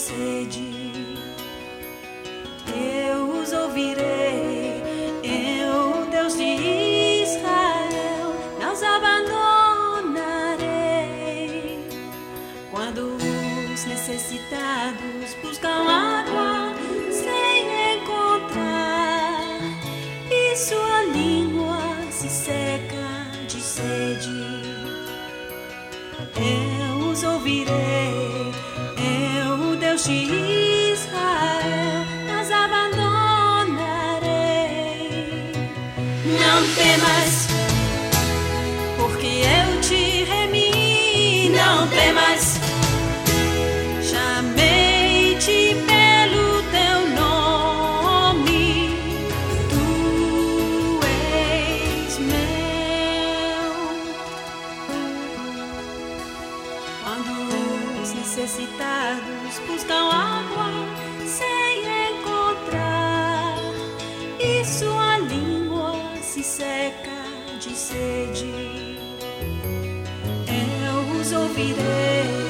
sede, eu os ouvirei. Eu, Deus de Israel, não os abandonarei. Quando os necessitados buscam água sem encontrar, e sua língua se seca de sede, eu os ouvirei. Eu, Deus de Israel, não os abandonarei. Não temas, porque eu te remi. Não temas, chamei-te pelo teu nome. Tu és meu. Quando os necessitados buscam água sem encontrar, e sua língua se seca de sede, eu os ouvirei.